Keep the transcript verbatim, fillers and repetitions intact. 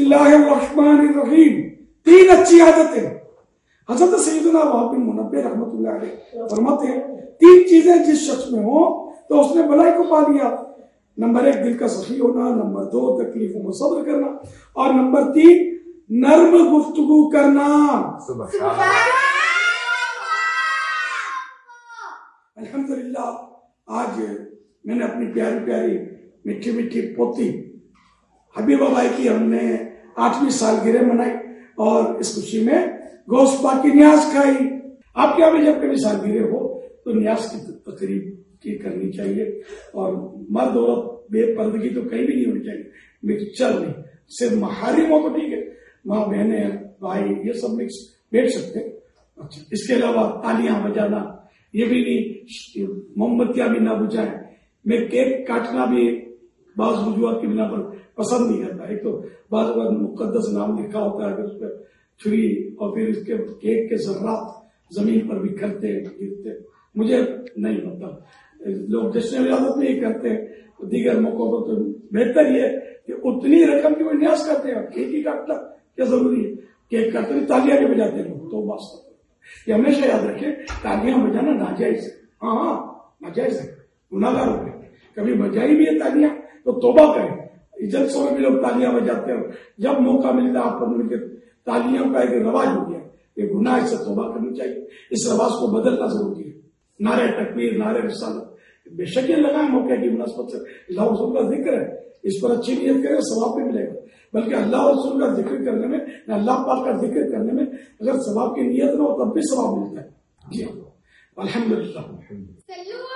اللہ الرحمن الرحیم. تین اچھی عادتیں. حضرت سیدنا وہب بن منبہ رحمۃ اللہ علیہ فرماتے ہیں تین چیزیں جس شخص میں ہوں تو اس نے بلائی کو پا لیا. نمبر ایک دل کا سخی ہونا، نمبر دو تکلیفوں میں صبر کرنا، اور نمبر تین نرم گفتگو کرنا. الحمدللہ آج میں نے اپنی پیاری پیاری میٹھی میٹھی پوتی حبیبہ بائی کی ہم نے آٹھویں سالگرہ منائی اور اس خوشی میں گوشت پاک کی نیاز کھائی. آپ کے یہاں بھی جب کبھی سالگرہ ہو تو نیاز کی تقریب کی کرنی چاہیے، اور مرد عورت بے پردگی تو کہیں بھی نہیں ہونی چاہیے، مکسچر نہیں، صرف محارم ہو تو ٹھیک ہے، ماں بہنیں بھائی یہ سب مکس بیٹھ سکتے. اچھا اس کے علاوہ تالیاں بجانا یہ بھی نہیں، موم بتیاں بھی نہ بجھائیں. میں کیک کاٹنا بھی بعض وجوہات کی بنا پر پسند نہیں کرتا. ایک تو بعض اوقات مقدس نام لکھا ہوتا ہے، پھر اس پہ چھری اور پھر اس کے کیک کے ذرات زمین پر بکھرتے گرتے، مجھے نہیں ہوتا. لوگ جشن ولادت میں ہی کرتے ہیں، دیگر موقعوں پر تو بہتر یہ ہے کہ اتنی رقم کی وہ نیاز کرتے ہیں. کیک ہی کاٹنا کیا ضروری ہے؟ کیک کاٹتے ہیں تالیاں بھی بجاتے ہیں لوگ، تو بات یہ ہمیشہ یاد رکھیں تالیاں بجانا ناجائز ہے. ہاں ہاں ناجائز ہے، گناہگار ہو گئے. کبھی بجائی بھی ہے تالیاں تو توبہ کریں. جلسوں میں بھی لوگ تالیاں بجاتے ہیں، جب موقع ملتا ہے آپ کو مل کے تالیاں کا ایک رواج ہو گیا. یہ گناہ، اس سے توبہ کرنی چاہیے. اس رواج کو بدلنا ضروری ہے. نعرہ تکبیر، نعرہ رسالت بے شک یہ لگائیں موقع کی مناسبت سے. اللہ رسول کا ذکر ہے، اس پر اچھی نیت کرے ثواب بھی ملے گا. بلکہ اللہ رسول کا ذکر کرنے میں، اللہ پاک کا ذکر کرنے میں اگر ثواب کی نیت نہ ہو تب بھی ثواب ملتا ہے. جی الحمدللہ.